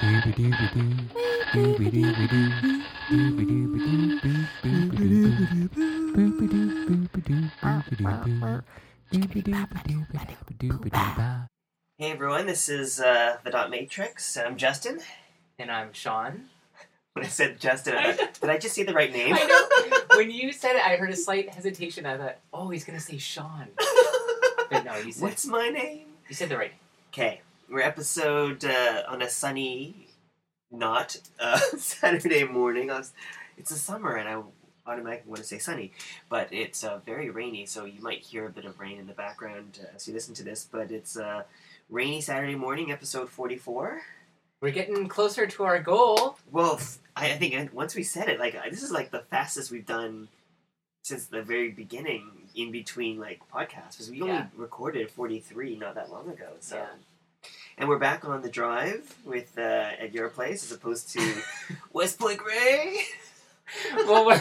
Hey everyone, this is the Dot Matrix. I'm Justin. And I'm Sean. When I said Justin, did I just say the right name? I know. When you said it, I heard a slight hesitation. I thought, oh, he's going to say Sean. But no, you said... What's my name? You said the right name. Okay, we're episode on a sunny, not Saturday morning. It's the summer and I automatically want to say sunny, but it's very rainy, so you might hear a bit of rain in the background as you listen to this, but it's rainy Saturday morning, episode 44. We're getting closer to our goal. Well, I think once we said it, this is the fastest we've done since the very beginning in between podcasts, because we only recorded 43 not that long ago. So, and we're back on the drive with at your place as opposed to West Point Gray. Well,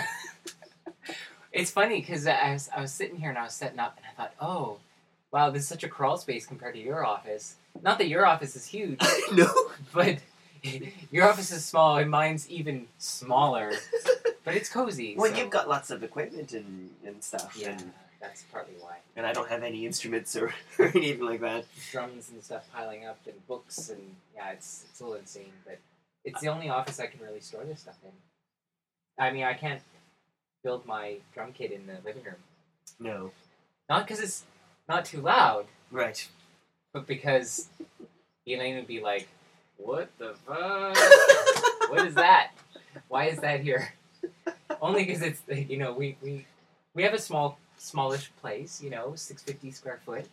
it's funny because I was sitting here and I was setting up and I thought, oh, wow, this is such a crawl space compared to your office. Not that your office is huge. No. But your office is small and mine's even smaller. But it's cozy. Well, so. You've got lots of equipment and stuff. Yeah, and, that's partly why. And I don't have any instruments or anything like that. Drums and stuff piling up and books and, yeah, it's a little insane. But it's the only office I can really store this stuff in. I mean, I can't build my drum kit in the living room. No. Not because it's not too loud. Right. But because Elaine would be like, what the fuck? What is that? Why is that here? Only because it's, we have a smallish place, 650 square foot.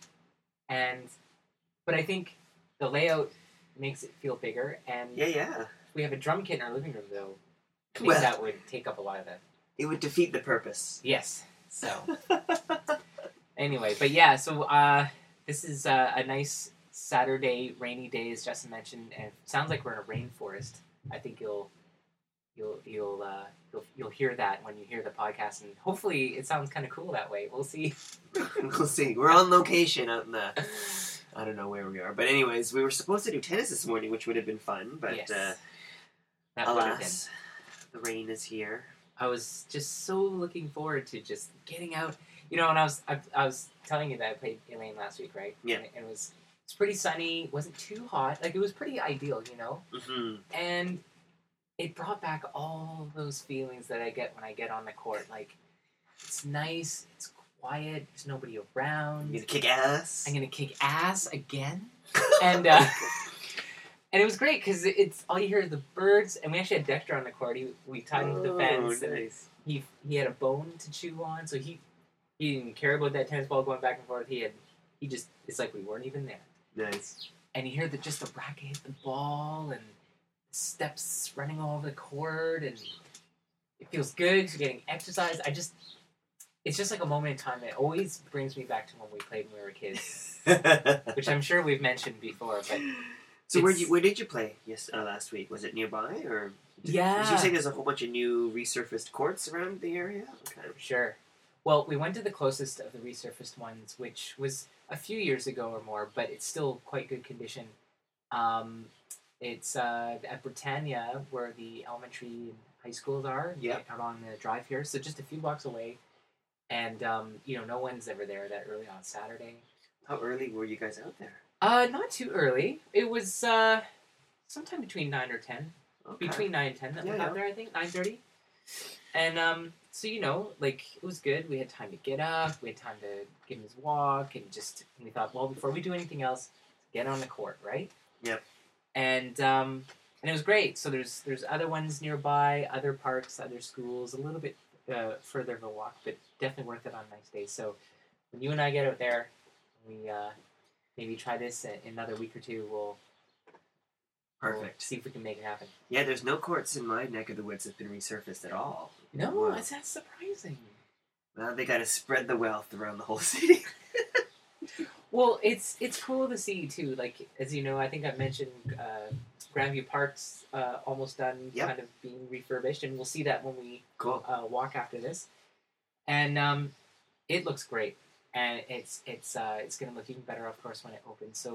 But I think the layout makes it feel bigger. And yeah. We have a drum kit in our living room, though. I think that would take up a lot of that. It would defeat the purpose. Yes. So, anyway, but yeah, so this is a nice Saturday, rainy day, as Justin mentioned, and it sounds like we're in a rainforest. I think you'll hear that when you hear the podcast, and hopefully it sounds kind of cool that way. We'll see. We'll see. We're on location out in the... I don't know where we are, but anyways, we were supposed to do tennis this morning, which would have been fun, but yes. Alas, the rain is here. I was just so looking forward to just getting out. And I was telling you that I played Elaine last week, right? Yeah. And it was pretty sunny. Wasn't too hot. It was pretty ideal, Mm-hmm. And it brought back all those feelings that I get when I get on the court. It's nice. It's quiet. There's nobody around. You're gonna kick ass. I'm gonna kick ass again. And and it was great because it's all you hear is the birds. And we actually had Dexter on the court. We tied him to the fence. Nice. And he had a bone to chew on, so he didn't care about that tennis ball going back and forth. It's like we weren't even there. Nice. And you hear just the racket hit the ball and steps running all over the court, and it feels good. You're getting exercise. It's just like a moment in time that always brings me back to when we played when we were kids, which I'm sure we've mentioned before. But so where did you play last week? Was it nearby or? Yeah. Did you say there's a whole bunch of new resurfaced courts around the area? Okay. Sure. Well, we went to the closest of the resurfaced ones, which was a few years ago or more, but it's still quite good condition. It's at Britannia, where the elementary and high schools are. Yep. Out on the drive here, so just a few blocks away. And, no one's ever there that early on Saturday. How early were you guys out there? Not too early. It was sometime between 9 or 10. Okay. Between 9 and 10 that we got there, I think. 9:30. And, so, it was good. We had time to get up. We had time to give him his walk. And we thought, well, before we do anything else, get on the court, right? Yep. And it was great. So there's other ones nearby, other parks, other schools, a little bit further of a walk, but definitely worth it on nice days. So when you and I get out there, we maybe try this in another week or two. We'll see if we can make it happen. Yeah, there's no courts in my neck of the woods that's been resurfaced at all. No, that's surprising. Well, they got to spread the wealth around the whole city. Well, it's cool to see too. As you know, I think I've mentioned Grandview Park's almost done, kind of being refurbished, and we'll see that when we walk after this. And it looks great, and it's going to look even better, of course, when it opens. So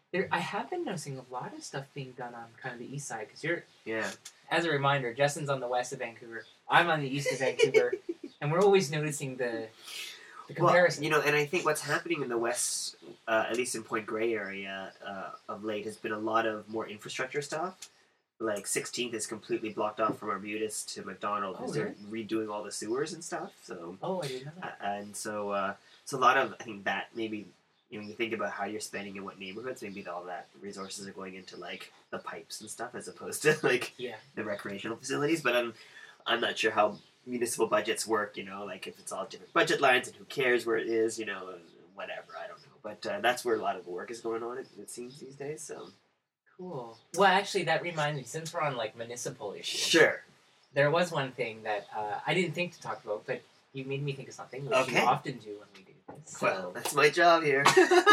I have been noticing a lot of stuff being done on kind of the east side because Yeah. as a reminder, Justin's on the west of Vancouver. I'm on the east of Vancouver, and we're always noticing the comparison. Well, and I think what's happening in the west, at least in Point Grey area, of late, has been a lot of more infrastructure stuff. Like 16th is completely blocked off from Arbutus to McDonald because they're redoing all the sewers and stuff. So. Oh, I didn't know that. And so, so a lot of I think that maybe when you think about how you're spending in what neighborhoods, maybe all that resources are going into like the pipes and stuff as opposed to like the recreational facilities. But I'm not sure how municipal budgets work. Like if it's all different budget lines and who cares where it is. Whatever, I don't know. But that's where a lot of the work is going on. It seems these days. So. Cool. Well, actually, that reminds me, since we're on, like, municipal issues. Sure. There was one thing that I didn't think to talk about, but you made me think of something, which you often do when we do this. So. Well, that's my job here.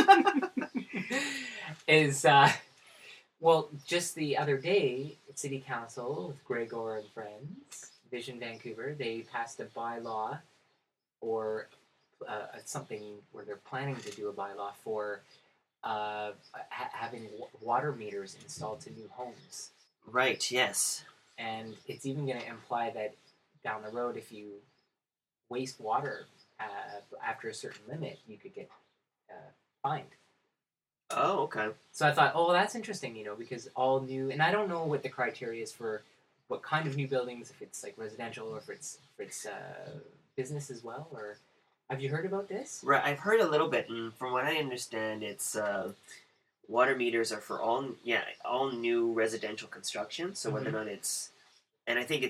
Well, just the other day, City Council with Gregor and friends, Vision Vancouver, they passed a bylaw or something where they're planning to do a bylaw for having water meters installed to new homes. Right, yes. And it's even going to imply that down the road, if you waste water after a certain limit, you could get fined. Oh, okay. So I thought, oh, well, that's interesting, because all new, and I don't know what the criteria is for what kind of new buildings, if it's like residential or if it's business as well, or have you heard about this? Right, I've heard a little bit, and from what I understand, it's water meters are for all new residential construction. So whether or not it's, and I think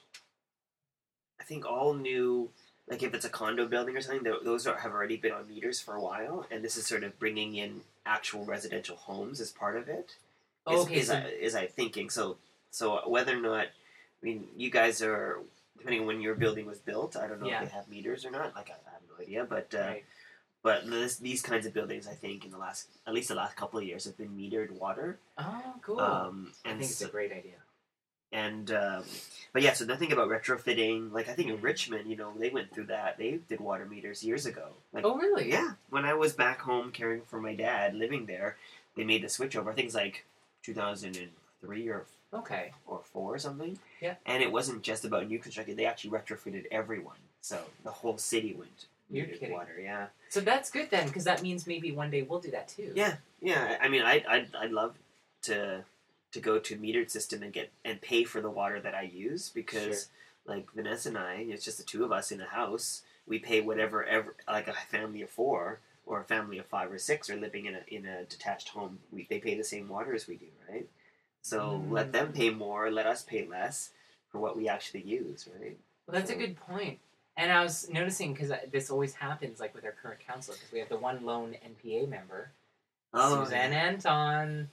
all new, like if it's a condo building or something, those have already been on meters for a while, and this is sort of bringing in actual residential homes as part of it. Is I thinking so whether or not, I mean, you guys are, depending on when your building was built, I don't know if they have meters or not. Like I have no idea, but right. But these kinds of buildings, I think, in at least the last couple of years, have been metered water. Oh, cool! And I think it's a great idea. And but yeah, so nothing about retrofitting. Like I think in Richmond, they went through that. They did water meters years ago. Like, oh, really? Yeah. When I was back home caring for my dad, living there, they made the switch over. I think it's like 2003 or 4 or something. Yeah. And it wasn't just about new construction. They actually retrofitted everyone. So the whole city went. You're kidding. Water, yeah. So that's good then, because that means maybe one day we'll do that too. Yeah. I mean, I'd love to go to a metered system and pay for the water that I use because, like Vanessa and I, it's just the two of us in a house. We pay whatever like a family of 4 or a family of 5 or 6 are living in a detached home. They pay the same water as we do, right? So let them pay more, let us pay less for what we actually use, right? Well, that's a good point. And I was noticing, because this always happens, like with our current council, because we have the one lone NPA member, Suzanne Anton,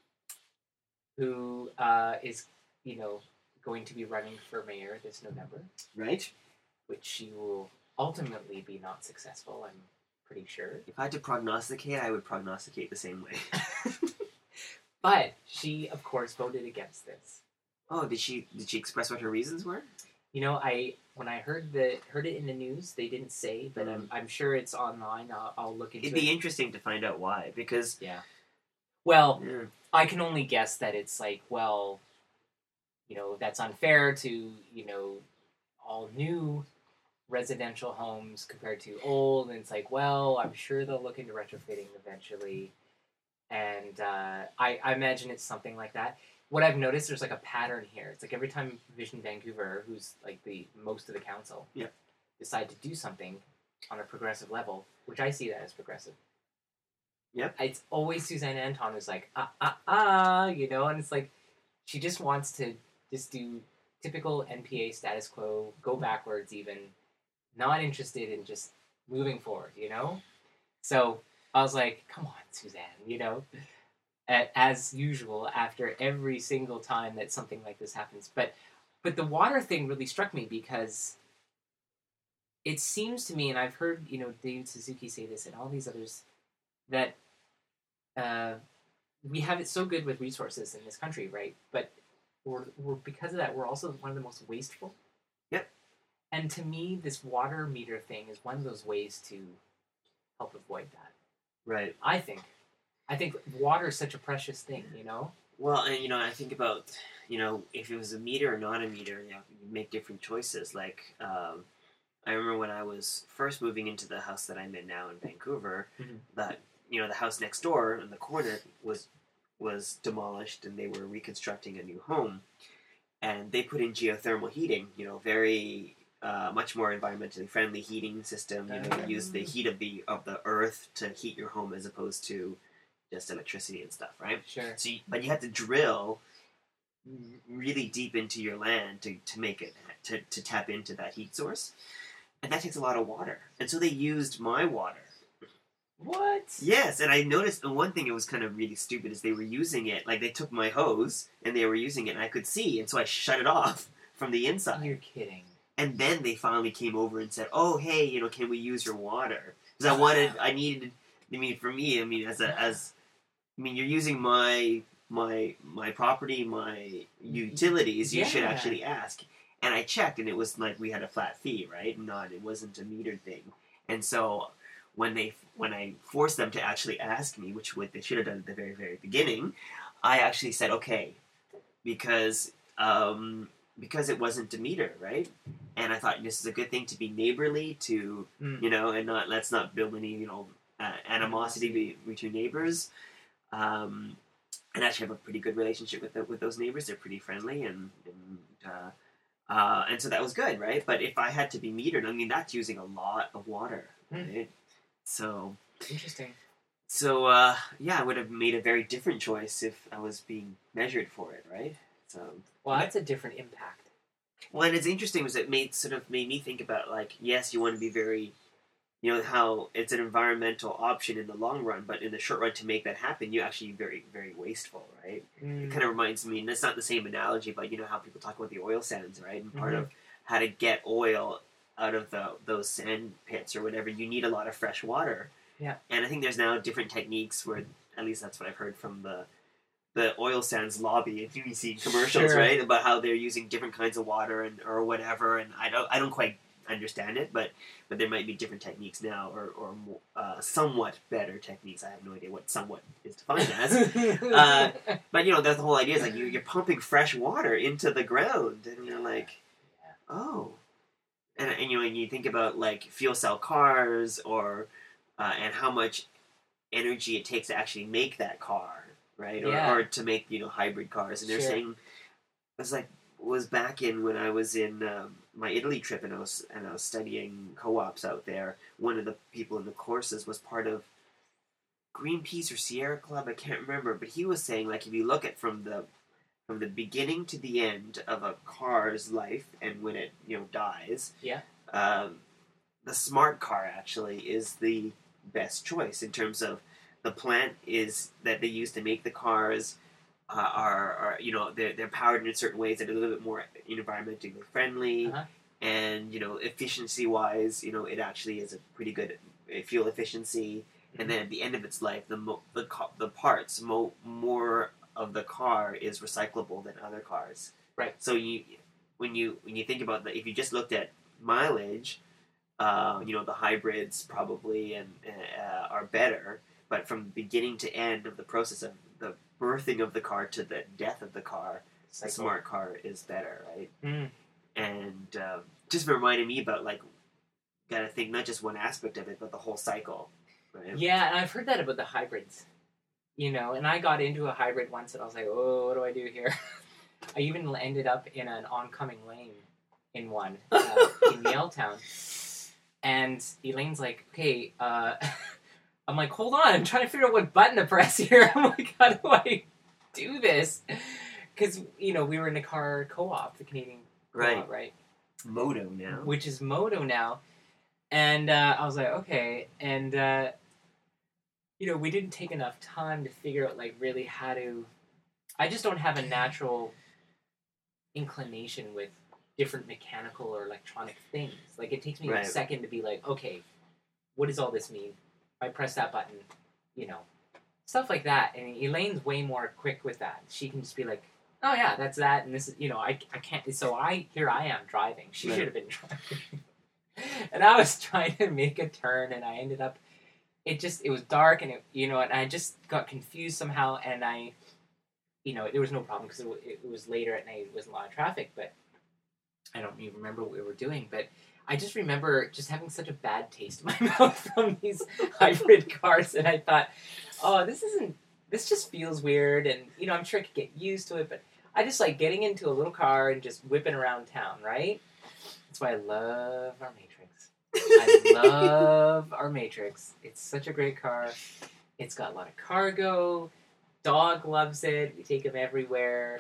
who is, going to be running for mayor this November. Right. Which she will ultimately be not successful, I'm pretty sure. If I had to prognosticate, I would prognosticate the same way. But she, of course, voted against this. Oh, did she express what her reasons were? When I heard it in the news, they didn't say, but I'm sure it's online. I'll look into it. It'd be interesting to find out why, because... Yeah. Well, I can only guess that it's like, well, that's unfair to, all new residential homes compared to old, and it's like, well, I'm sure they'll look into retrofitting eventually, and I imagine it's something like that. What I've noticed, there's like a pattern here. It's like every time Vision Vancouver, who's like the most of the council, decide to do something on a progressive level, which I see that as progressive. Yep. It's always Suzanne Anton who's like, and it's like, she just wants to just do typical NPA status quo, go backwards even, not interested in just moving forward, So I was like, come on, Suzanne, as usual, after every single time that something like this happens. But the water thing really struck me because it seems to me, and I've heard, David Suzuki say this and all these others, that we have it so good with resources in this country, right? But we're because of that, we're also one of the most wasteful. Yep. And to me, this water meter thing is one of those ways to help avoid that. Right. I think. I think water is such a precious thing, Well, and I think about if it was a meter or not a meter, you make different choices. Like I remember when I was first moving into the house that I'm in now in Vancouver, that the house next door in the corner was demolished and they were reconstructing a new home, and they put in geothermal heating. Very much more environmentally friendly heating system. You use the heat of the earth to heat your home as opposed to just electricity and stuff, right? Sure. So, but you have to drill really deep into your land to make it to tap into that heat source, and that takes a lot of water. And so they used my water. What? Yes, and I noticed the one thing that was kind of really stupid is they were using it like they took my hose and they were using it, and I could see, and so I shut it off from the inside. You're kidding. And then they finally came over and said, "Oh, hey, can we use your water?" Because I needed. I mean, for me, you're using my property, my utilities. You should actually ask. And I checked, and it was like we had a flat fee, right? It wasn't a metered thing. And so when I forced them to actually ask me, which what they should have done at the very, very beginning, I actually said okay, because it wasn't a meter, right? And I thought this is a good thing to be neighborly, to and let's not build any animosity between neighbors. And actually have a pretty good relationship with those neighbors. They're pretty friendly, and so that was good, right? But if I had to be metered, that's using a lot of water, right? So interesting. So I would have made a very different choice if I was being measured for it, right? So that's a different impact. Well, and it's interesting was it made me think about yes, you want to be very. How it's an environmental option in the long run, but in the short run, to make that happen, you actually very, very wasteful, right? It kind of reminds me, and it's not the same analogy, but how people talk about the oil sands, right? And part of how to get oil out of those sand pits or whatever, you need a lot of fresh water. Yeah. And I think there's now different techniques where, at least that's what I've heard from the oil sands lobby, if you see commercials, right, about how they're using different kinds of water or whatever, and I don't quite understand it, but there might be different techniques now, or more, somewhat better techniques. I have no idea what somewhat is defined as. But that's the whole idea is like you're pumping fresh water into the ground, and you're like, oh, and you think about like fuel cell cars or and how much energy it takes to actually make that car, right? Or to make hybrid cars, and they're saying it was back in when I was in my Italy trip, and I was studying co-ops out there. One of the people in the courses was part of Greenpeace or Sierra Club, I can't remember, but he was saying if you look at from the beginning to the end of a car's life and when it dies, the smart car actually is the best choice in terms of the plant is that they use to make the cars. Are they're powered in certain ways that are a little bit more environmentally friendly, and efficiency wise, it actually is a pretty good fuel efficiency. And then at the end of its life, the parts more of the car is recyclable than other cars. Right. So when you think about that, if you just looked at mileage, the hybrids probably and are better, but from beginning to end of the process of the birthing of the car to the death of the car, the smart car is better, right? And just reminded me about gotta think not just one aspect of it, but the whole cycle. Right? Yeah, and I've heard that about the hybrids. And I got into a hybrid once, and I was like, oh, what do I do here? I even ended up in an oncoming lane in one in Yaletown, and Elaine's like, okay, I'm like, hold on, I'm trying to figure out what button to press here. I'm like, how do I do this? Because, we were in the car co-op, the Canadian co-op, right? Modo now. Which is Modo now. And I was like, okay. And, we didn't take enough time to figure out, really how to... I just don't have a natural inclination with different mechanical or electronic things. It takes me a second to be like, okay, what does all this mean? I press that button, stuff like that. And Elaine's way more quick with that. She can just be like, oh yeah, that's that, and this is, I can't, so here I am driving. She should have been driving. And I was trying to make a turn, and I ended up it was dark, and and I just got confused somehow, and there was no problem because it was later at night. It wasn't a lot of traffic, but I don't even remember what we were doing. But I just remember just having such a bad taste in my mouth from these hybrid cars, and I thought, oh, this just feels weird, and I'm sure I could get used to it, but I just like getting into a little car and just whipping around town, right? That's why I love our Matrix. I love our Matrix. It's such a great car. It's got a lot of cargo. Dog loves it. We take him everywhere.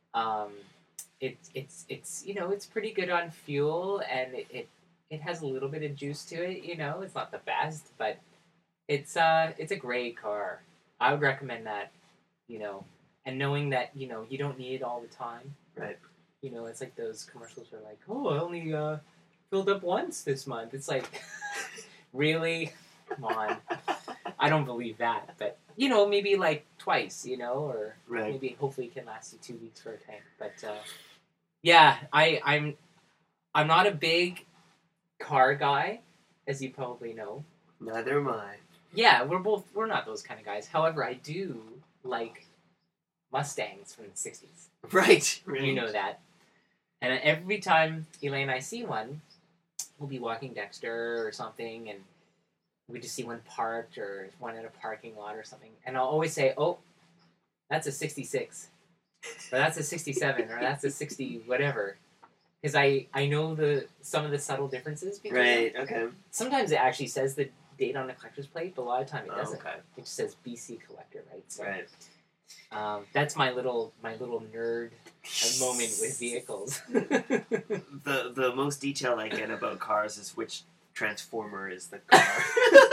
It's pretty good on fuel, and it has a little bit of juice to it. It's not the best, but it's a great car. I would recommend that. And knowing that you don't need it all the time. Right. It's like those commercials are like, oh, I only filled up once this month. It's like, really? Come on. I don't believe that. But, maybe like twice, or right. Maybe hopefully it can last you 2 weeks for a tank. But, yeah, I'm not a big car guy, as you probably know. Neither am I. Yeah, we're not those kind of guys. However, I do like Mustangs from the 60s. Right. You know that. And every time Elaine and I see one, we'll be walking Dexter or something, and we just see one parked or one in a parking lot or something. And I'll always say, oh, that's a 66. Or that's a 67. Or that's a 60 whatever. Because I know some of the subtle differences between right, them. okay. Sometimes it actually says the date on the collector's plate, but a lot of time it doesn't. Okay. It just says BC Collector, right? So, right. That's my little nerd moment with vehicles. The most detail I get about cars is which Transformer is the car.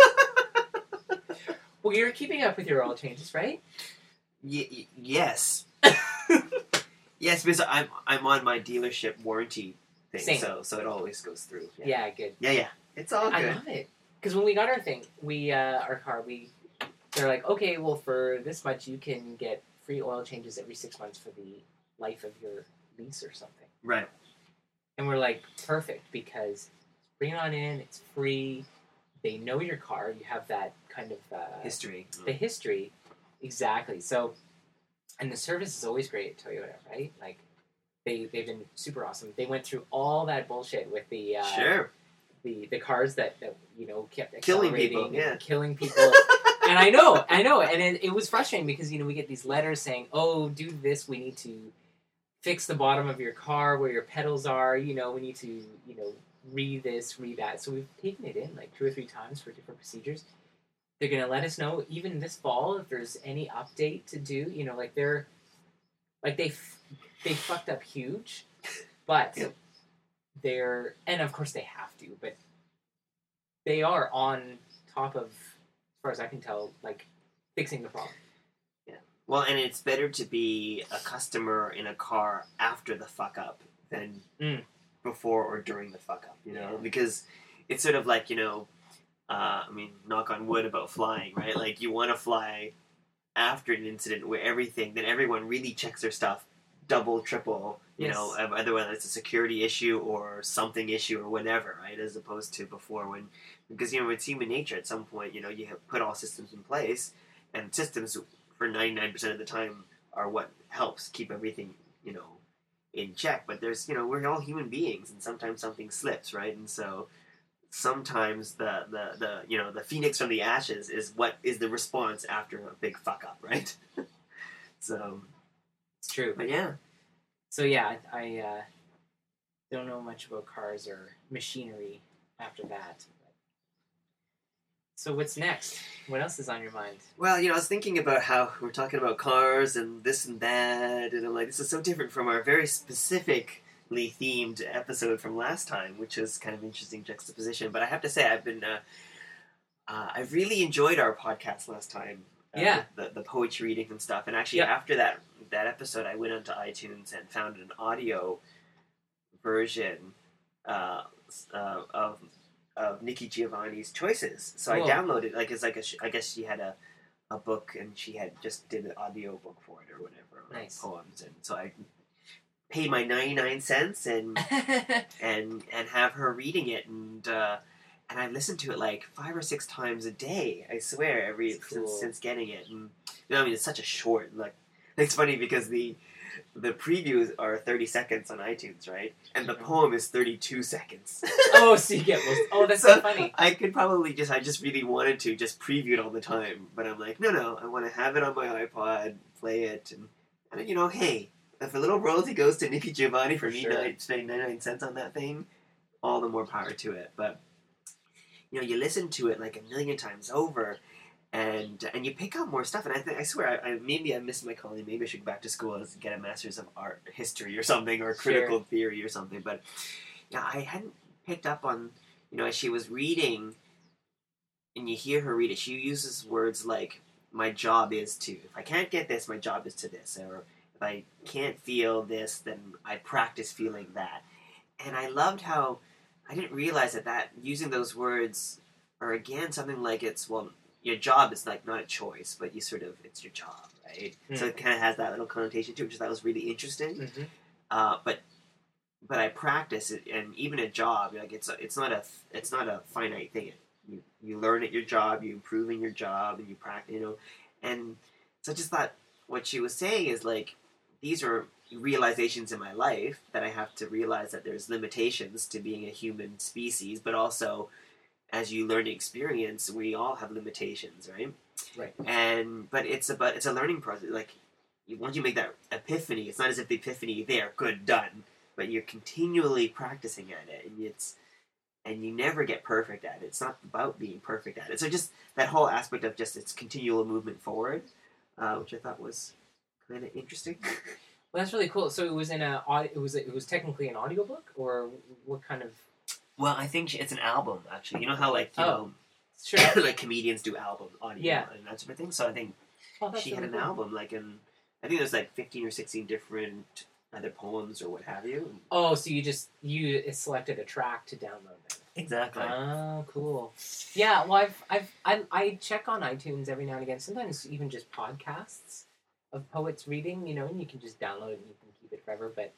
Well, you're keeping up with your oil changes, right? Yes. Yes, because I'm on my dealership warranty thing, Same. so it always goes through. Yeah, good. Yeah. It's all good. I love it. Because when we got our thing, our car, they're like, okay, well, for this much, you can get free oil changes every 6 months for the life of your lease or something. Right. And we're like, perfect, because bring it on in, it's free, they know your car, you have that kind of... history. The history, exactly. So, and the service is always great at Toyota, right? Like, they've been super awesome. They went through all that bullshit with the... Sure. The cars that kept killing accelerating people, and killing people. And I know, and it was frustrating because we get these letters saying, "Oh, do this. We need to fix the bottom of your car where your pedals are. We need to read this, read that." So we've taken it in like 2 or 3 times for different procedures. They're gonna let us know even this fall if there's any update to do. They fucked up huge, but. Yep. And of course they have to, but they are on top of, as far as I can tell, like fixing the problem. Yeah. Well, and it's better to be a customer in a car after the fuck up than before or during the fuck up, because it's sort of like, knock on wood about flying, right? Like you want to fly after an incident where then everyone really checks their stuff double, triple, either whether it's a security issue or something issue or whatever, right? As opposed to before because it's human nature at some point, you have put all systems in place, and systems for 99% of the time are what helps keep everything, in check. But there's, we're all human beings, and sometimes something slips, right? And so sometimes the phoenix from the ashes is what is the response after a big fuck up, right? So... It's true. But yeah. So yeah, I don't know much about cars or machinery after that. So what's next? What else is on your mind? Well, I was thinking about how we're talking about cars and this and that, and I'm like, this is so different from our very specifically themed episode from last time, which was kind of interesting juxtaposition. But I have to say, I've really enjoyed our podcast last time. Yeah. The poetry reading and stuff. And actually, after that episode, I went onto iTunes and found an audio version of Nikki Giovanni's choices. So cool. I downloaded, I guess she had a book and she had just did an audio book for it or whatever. Nice. Poems. And so I pay my 99 cents and have her reading it. and I've listened to it like 5 or 6 times a day. I swear, Cool. since getting it. And I mean, it's such a short. Like, it's funny because the previews are 30 seconds on iTunes, right? And the poem is 32 seconds. Oh, so you get most. Oh, that's so funny. I could probably I just really wanted to just preview it all the time, but I'm like, no, I want to have it on my iPod, play it, and hey, if a little royalty goes to Nikki Giovanni for me spending 99 cents on that thing, all the more power to it. But you listen to it like a million times over, and you pick up more stuff. And I swear, maybe I missed my calling. Maybe I should go back to school and get a master's of art history or something, or critical theory or something. But I hadn't picked up on, as she was reading, and you hear her read it, she uses words like, my job is to, if I can't get this, my job is to this, or if I can't feel this, then I practice feeling that. And I loved how I didn't realize that using those words are again something like your job is like not a choice, but it's your job, right? So it kind of has that little connotation to it, which I thought was really interesting. Mm-hmm. But I practice it, and even a job, like it's not a finite thing. You learn at your job, you improve in your job, and you practice, And so I just thought what she was saying is like, these are realizations in my life that I have to realize that there's limitations to being a human species, but also as you learn to experience, we all have limitations, right? Right. But it's a learning process. Like, once you make that epiphany, it's not as if the epiphany there, good, done, but you're continually practicing at it, and you never get perfect at it. It's not about being perfect at it. So just that whole aspect of just its continual movement forward, which I thought was kind of interesting. Well, that's really cool. So it was it was technically an audiobook, or what kind of? Well, I think it's an album, actually. You know how Sure. like comedians do album audio and that sort of thing. So I think she had an album, I think there's like 15 or 16 different either poems or what have you. Oh, so you selected a track to download then. Exactly. Oh, cool. Yeah, well, I check on iTunes every now and again. Sometimes even just podcasts of poets reading, and you can just download it and you can keep it forever. But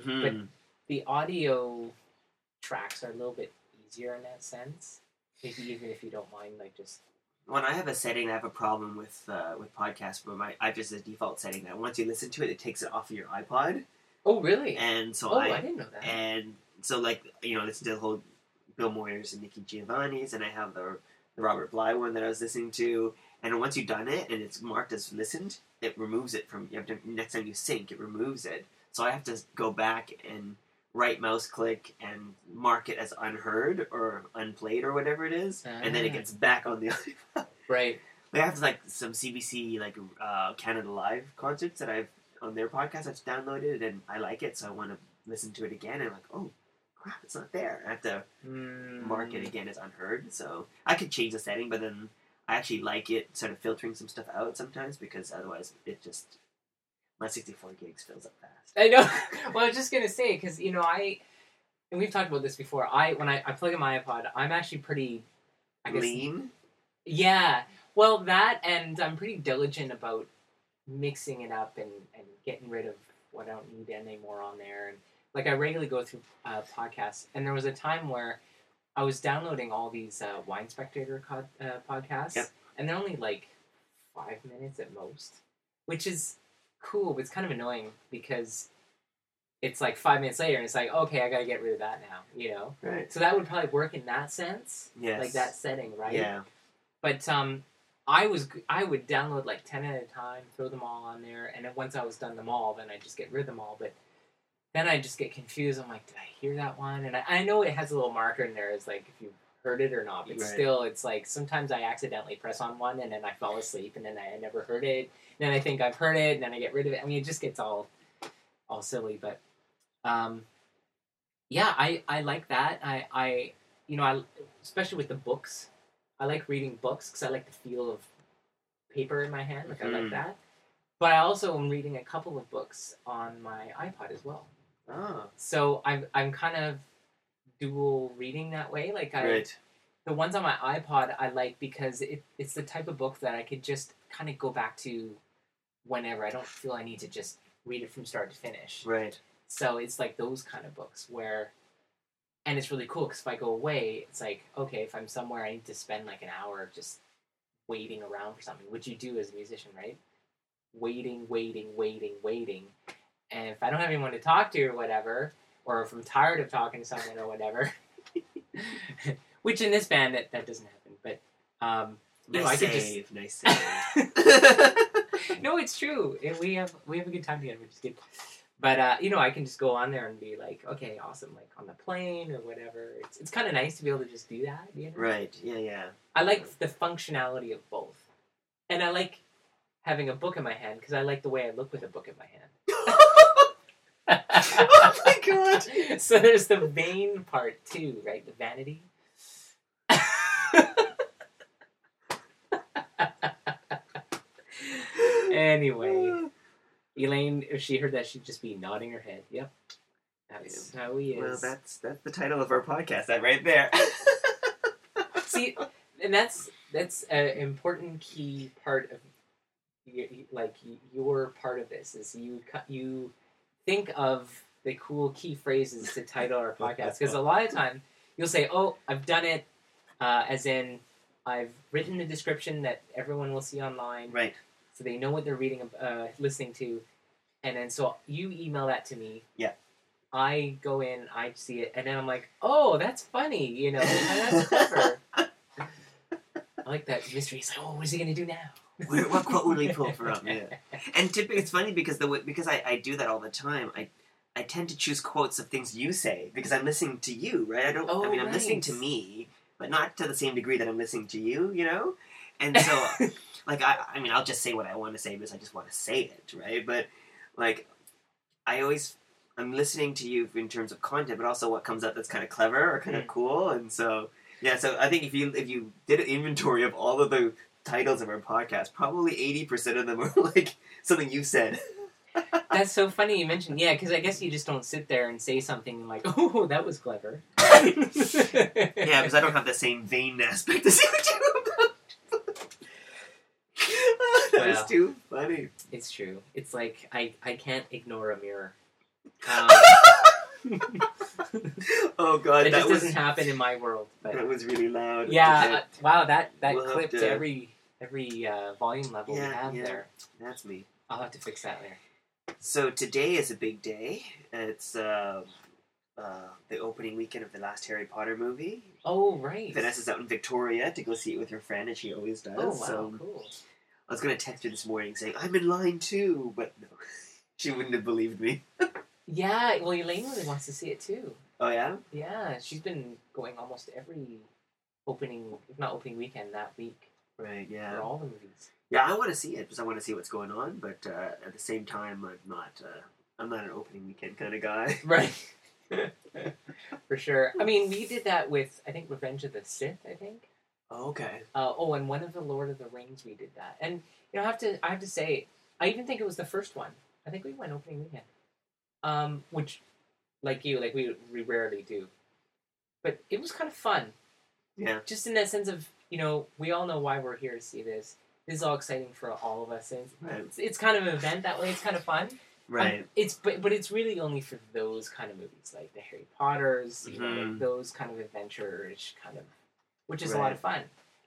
the audio tracks are a little bit easier in that sense. Maybe even if you don't mind, like just. When I have a setting, I have a problem with podcasts, but I have just a default setting that once you listen to it, it takes it off of your iPod. Oh, really? And so I didn't know that. And so, listen to the whole Bill Moyers and Nikki Giovanni's, and I have the Robert Bly one that I was listening to. And once you've done it and it's marked as listened, it removes it from. Next time you sync, it removes it. So I have to go back and right mouse click and mark it as unheard or unplayed or whatever it is, and then it gets back on the iPod. Right. They have some CBC Canada Live concerts that I've on their podcast I've downloaded, and I like it, so I want to listen to it again. And I'm like, oh crap, it's not there. I have to mark it again as unheard. So I could change the setting, but then I actually like it sort of filtering some stuff out sometimes, because otherwise it just my 64 gigs fills up fast. I know. Well, I was just gonna say, because and we've talked about this before. When I plug in my iPod, I'm actually pretty, I guess, lean. Yeah. Well, that, and I'm pretty diligent about mixing it up and getting rid of what I don't need anymore on there. And like, I regularly go through podcasts, and there was a time where I was downloading all these Wine Spectator podcasts, and they're only like 5 minutes at most, which is cool, but it's kind of annoying because it's like 5 minutes later and it's like, okay, I gotta get rid of that now, Right. So that would probably work in that sense. Yes. Like that setting, right? Yeah. But I would download like 10 at a time, throw them all on there, and then once I was done them all, then I just get rid of them all. But then I just get confused. I'm like, did I hear that one? And I know it has a little marker in there. It's like if you heard it or not, but still, it's like sometimes I accidentally press on one and then I fall asleep and then I never heard it. And then I think I've heard it and then I get rid of it. I mean, it just gets all silly. But yeah, I like that. I especially with the books, I like reading books because I like the feel of paper in my hand. Like I like that. But I also am reading a couple of books on my iPod as well. Oh. So I'm kind of dual reading that way. Like the ones on my iPod I like because it's the type of book that I could just kind of go back to whenever. I don't feel I need to just read it from start to finish. Right. So it's like those kind of books where And it's really cool because if I go away, it's like, okay, if I'm somewhere, I need to spend like an hour just waiting around for something, which you do as a musician, right? Waiting. And if I don't have anyone to talk to or whatever, or if I'm tired of talking to someone or whatever, which in this band that doesn't happen, but Nice I could save. No, it's true. We have a good time together, which is good. But I can just go on there and be like, okay, awesome, like on the plane or whatever. It's kind of nice to be able to just do that. Right. Yeah. I like the functionality of both, and I like having a book in my hand because I like the way I look with a book in my hand. Oh my god! So there's the vain part too, right? The vanity. Anyway, Elaine, if she heard that, she'd just be nodding her head. Yep, that's how he is. Well, that's the title of our podcast. That right there. See, and that's an important key part of your part of this is you think of the cool key phrases to title our podcast because a lot of time you'll say, "Oh, I've done it," as in I've written a description that everyone will see online, right? So they know what they're listening to, and then so you email that to me. Yeah. I go in, I see it, and then I'm like, "Oh, that's funny," that's clever. I like that mystery. It's like, "Oh, what is he gonna do now?" What quote will he pull from? Yeah. And it's funny because I do that all the time. I tend to choose quotes of things you say because I'm listening to you, right? I'm listening to me, but not to the same degree that I'm listening to you, And so, I'll just say what I want to say because I just want to say it, right? But, I'm listening to you in terms of content, but also what comes up that's kind of clever or kind of cool. And so, yeah, so I think if you did an inventory of all of the titles of our podcast, probably 80% of them are like something you said. That's so funny you mentioned, yeah, because I guess you just don't sit there and say something like, "Oh, that was clever." Yeah, because I don't have the same vain aspect as you do. That was too funny. It's true. It's like I can't ignore a mirror. Oh god, it just doesn't happen in my world. But that was really loud. Yeah, wow, that we'll clipped every volume level we have there. That's me. I'll have to fix that later. So today is a big day. It's the opening weekend of the last Harry Potter movie. Oh, right. Vanessa's out in Victoria to go see it with her friend, and she always does. Oh, wow, so cool. I was going to text her this morning saying, "I'm in line too," but no. She wouldn't have believed me. Yeah, well, Elaine really wants to see it too. Oh, yeah? Yeah, she's been going almost every opening, if not opening weekend, that week. Right, yeah. For all the movies. Yeah, I want to see it because I want to see what's going on, but at the same time, I'm not an opening weekend kind of guy. Right. For sure. I mean, we did that with, I think, Revenge of the Sith, I think. Oh, okay. And one of the Lord of the Rings, we did that. And, I have to say, I even think it was the first one. I think we went opening weekend. Which, like you, we rarely do. But it was kind of fun. Yeah. Just in that sense of, we all know why we're here to see this. This is all exciting for all of us. And it's kind of an event that way. It's kind of fun. Right. But it's really only for those kind of movies, like the Harry Potters, like those kind of adventure-ish kind of, which is a lot of fun.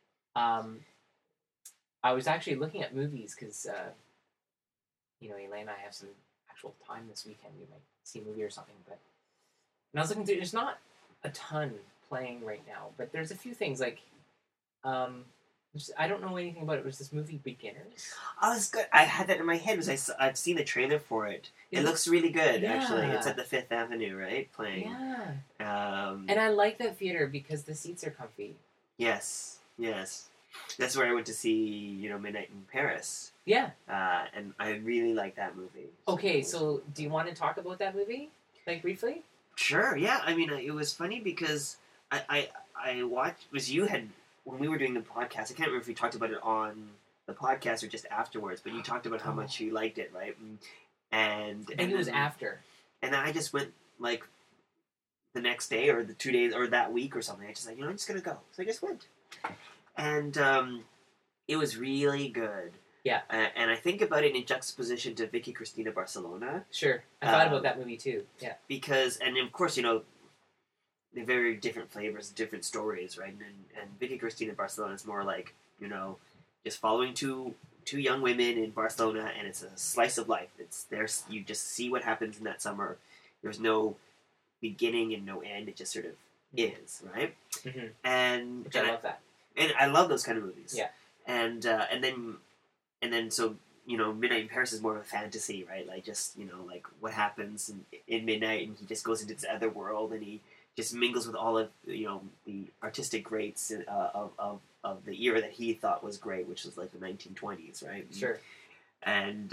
I was actually looking at movies because, Elaine and I have some actual time this weekend. We might see a movie or something. And I was looking through, there's not a ton playing right now, but there's a few things like, I don't know anything about it. Was this movie Beginners? Oh, it's good. I had that in my head because I've seen the trailer for it. It looks really good, actually. It's at the Fifth Avenue, right? Playing. Yeah. And I like that theater because the seats are comfy. Yes. That's where I went to see, Midnight in Paris. Yeah. And I really like that movie. Okay, so do you want to talk about that movie, briefly? Sure, yeah. I mean, it was funny because I watched, when we were doing the podcast, I can't remember if we talked about it on the podcast or just afterwards, but you talked about how much you liked it, right? And I think it was after. And then I just went, the next day or the 2 days or that week or something. I just I'm just going to go. So I just went. And it was really good. Yeah. And I think about it in juxtaposition to Vicky Cristina Barcelona. Sure. I thought about that movie too. Yeah. Because, and of course, they're very different flavors, different stories, right? And Vicky Cristina Barcelona is more like, just following two young women in Barcelona, and it's a slice of life. It's there's you just see what happens in that summer. There's no beginning and no end. It just sort of is, right? Mm-hmm. And Which I love that. And I love those kind of movies. Yeah. And then so Midnight in Paris is more of a fantasy, right? Like just like what happens in Midnight, and he just goes into this other world, and he just mingles with all of the artistic greats of the era that he thought was great, which was like the 1920s, right? Sure. And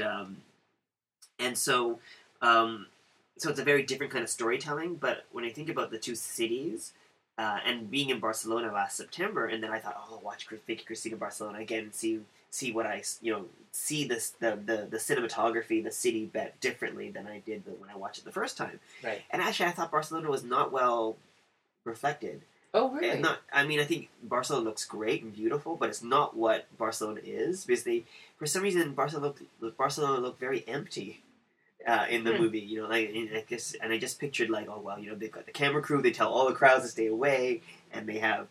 so it's a very different kind of storytelling. But when I think about the two cities, and being in Barcelona last September, and then I thought, oh, I'll watch Vicky Cristina Barcelona again and see what I see this the cinematography, the city bet differently than I did when I watched it the first time. Right. And actually, I thought Barcelona was not well reflected. Oh, really? I think Barcelona looks great and beautiful, but it's not what Barcelona is, because for some reason, Barcelona looked very empty in the movie. I just pictured like, oh well, they've got the camera crew. They tell all the crowds to stay away, and they have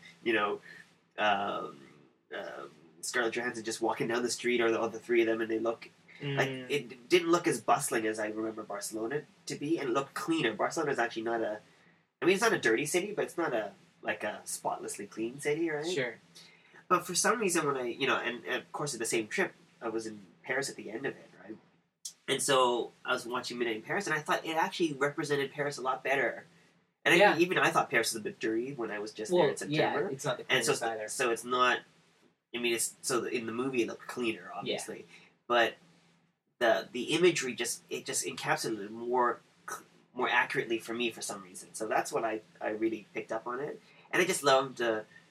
Scarlett Johansson just walking down the street, or the three of them, and they look like it didn't look as bustling as I remember Barcelona to be, and it looked cleaner. Barcelona is actually not it's not a dirty city, but it's not a spotlessly clean city, right? Sure. But for some reason, when I, and of course at the same trip, I was in Paris at the end of it, right? And so I was watching Midnight in Paris, and I thought it actually represented Paris a lot better. And even I thought Paris was a bit dirty when I was just there in September. Yeah, it's not the cleanest either. So it's not. In the movie it looked cleaner, obviously, but the imagery just encapsulated more accurately for me for some reason. So that's what I really picked up on it, and I just loved.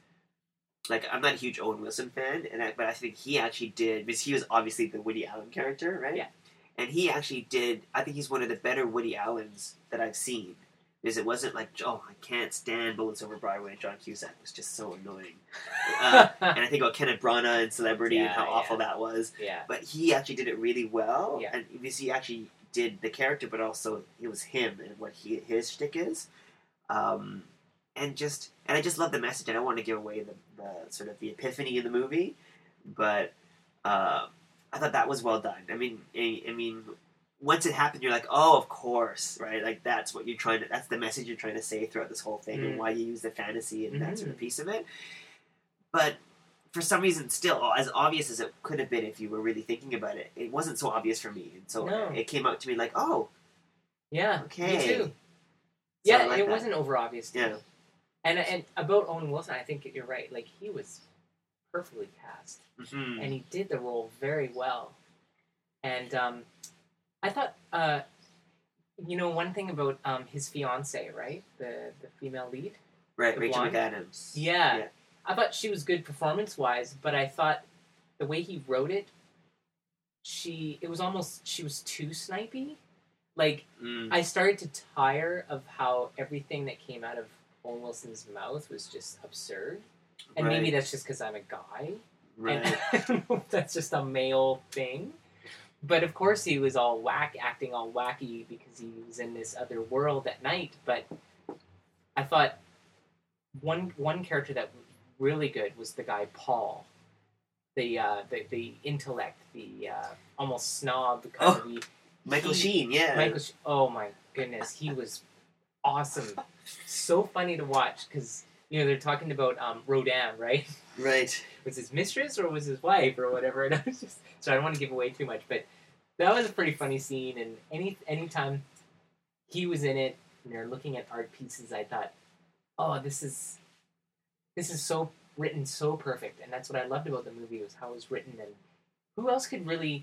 I'm not a huge Owen Wilson fan, but I think he actually did, because he was obviously the Woody Allen character, right? Yeah. And he actually did. I think he's one of the better Woody Allens that I've seen. Because it wasn't like, oh, I can't stand Bullets Over Broadway, and John Cusack was just so annoying. And I think about Kenneth Branagh in Celebrity and how awful that was. Yeah. But he actually did it really well. Yeah. And because he actually did the character, but also it was him and what his shtick is. And I just love the message. I don't want to give away the sort of the epiphany in the movie, but I thought that was well done. I mean, once it happened, you're like, oh, of course, right? Like that's what that's the message you're trying to say throughout this whole thing, and why you use the fantasy and that sort of piece of it. But for some reason, still, as obvious as it could have been if you were really thinking about it, it wasn't so obvious for me. And so it came out to me like, oh, yeah, okay. Me too. So yeah, it wasn't over obvious to me. Yeah. And about Owen Wilson, I think you're right. Like, he was perfectly cast. Mm-hmm. And he did the role very well. And I thought, one thing about his fiancée, right? The female lead? Right, Rachel McAdams. Yeah. I thought she was good performance-wise, but I thought the way he wrote it, she was too snipey. Like, I started to tire of how everything that came out of Owen Wilson's mouth was just absurd. And maybe that's just because I'm a guy. Right. And I don't know if that's just a male thing. But of course he was acting all wacky because he was in this other world at night. But I thought one character that was really good was the guy Paul, the intellect, the almost snob kind of. Michael Sheen, yeah. Oh my goodness, he was awesome, so funny to watch because they're talking about Rodin, right? Right. Was his mistress or was his wife or whatever? And I was just so I don't want to give away too much, but that was a pretty funny scene. And anytime he was in it and they're looking at art pieces, I thought, oh, this is so written so perfect. And that's what I loved about the movie was how it was written. And who else could really?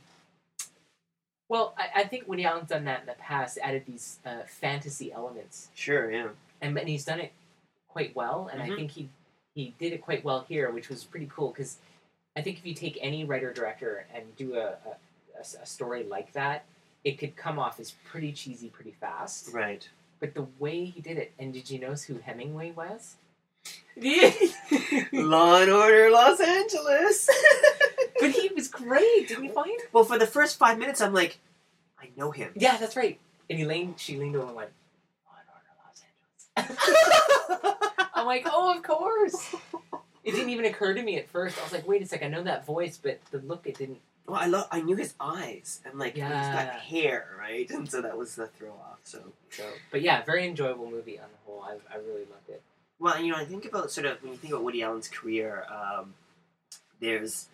Well, I think Woody Allen's done that in the past, added these fantasy elements. Sure, yeah. And he's done it quite well, and I think he did it quite well here, which was pretty cool, because I think if you take any writer-director and do a story like that, it could come off as pretty cheesy pretty fast. Right. But the way he did it, and did you notice who Hemingway was? Law and Order Los Angeles. But he was great, didn't you find? Well, for the first 5 minutes, I'm like, I know him. Yeah, that's right. And she leaned over and went, Law and Order Los Angeles. I'm like, oh, of course. It didn't even occur to me at first. I was like, wait a sec, I know that voice, but the look, it didn't. Well, I knew his eyes, and like he's got Yeah. hair, right? And so that was the throw off. So, But yeah, very enjoyable movie on the whole. I really loved it. well, and, I think about sort of when you think about Woody Allen's career, there's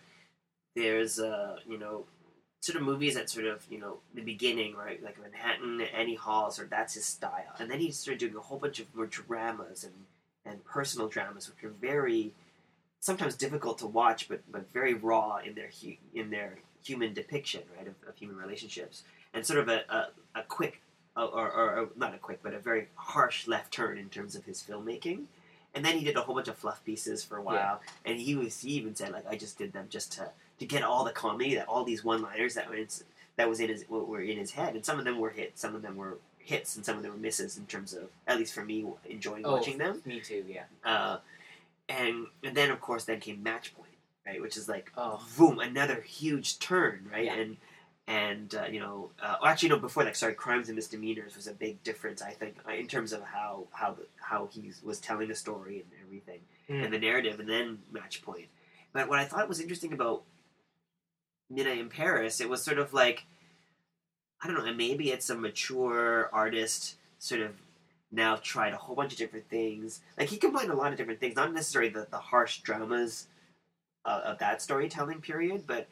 sort of movies that sort of the beginning, right? Like Manhattan, Annie Hall, sort of that's his style, and then he started doing a whole bunch of more dramas and personal dramas, which are very sometimes difficult to watch, but very raw in their human depiction, right, of human relationships, and sort of a quick, or not a quick, but a very harsh left turn in terms of his filmmaking. And then he did a whole bunch of fluff pieces for a while, and he even said, like, I just did them just to get all the comedy, that all these one-liners that were in his head, and some of them were hits, some of them were hits, and some of them were misses in terms of, at least for me, enjoying watching them. Me too, yeah. And then of course came Match Point, right, which is like boom, another huge turn, right? Yeah. Actually no, before that, sorry, Crimes and Misdemeanors was a big difference, I think, in terms of how he was telling a story and everything, and the narrative, and then Match Point. But what I thought was interesting about Midnight in Paris, it was sort of like, I don't know, and maybe it's a mature artist sort of now tried a whole bunch of different things. Like, he combined a lot of different things, not necessarily the harsh dramas of that storytelling period, but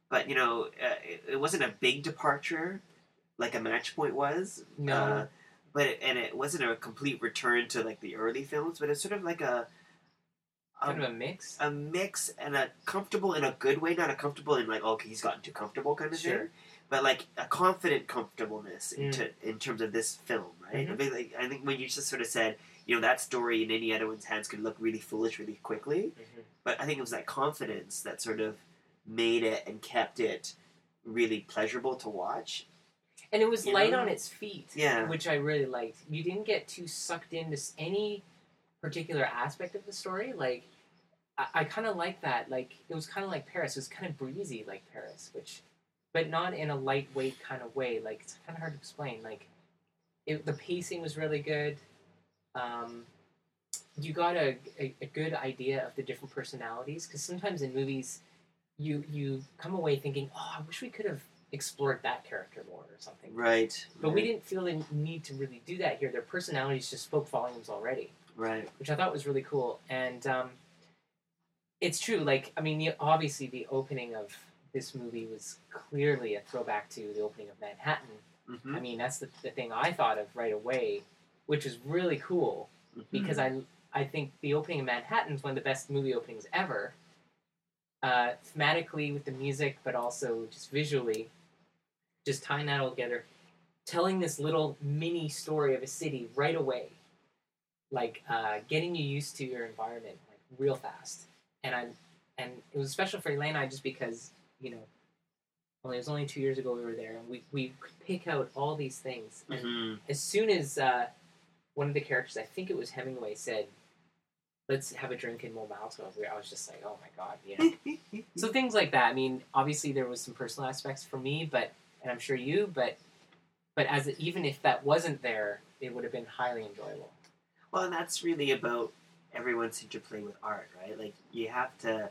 it wasn't a big departure like a Match Point was. No. It wasn't a complete return to like the early films, but it's sort of like a kind of a mix. A mix, and a comfortable in a good way, not a comfortable in like, okay, he's gotten too comfortable kind of thing. But like a confident comfortableness in terms of this film, right? Mm-hmm. I think when you just sort of said, that story in any other one's hands could look really foolish really quickly, but I think it was that confidence that sort of made it and kept it really pleasurable to watch. And it was light on its feet, yeah, which I really liked. You didn't get too sucked into any particular aspect of the story. Like, I kind of like that. Like, it was kind of like Paris. It was kind of breezy like Paris, but not in a lightweight kind of way. Like, it's kind of hard to explain. Like, the pacing was really good. You got a good idea of the different personalities, because sometimes in movies, you come away thinking, oh, I wish we could have explored that character more or something. Right. But we didn't feel the need to really do that here. Their personalities just spoke volumes already. Right. Which I thought was really cool. And it's true. Like, I mean, obviously the opening of this movie was clearly a throwback to the opening of Manhattan. Mm-hmm. I mean, that's the thing I thought of right away, which is really cool, because I think the opening of Manhattan is one of the best movie openings ever. Thematically with the music, but also just visually, just tying that all together, telling this little mini story of a city right away, like getting you used to your environment like real fast. And it was special for Elaine and I just because it was only 2 years ago we were there, and we could pick out all these things. And as soon as one of the characters, I think it was Hemingway, said, let's have a drink in Montmartre, I was just like, oh my god, So things like that. I mean, obviously there was some personal aspects for me, and I'm sure you, but even if that wasn't there, it would have been highly enjoyable. Well, and that's really about everyone's interplay with art, right? Like, you have to,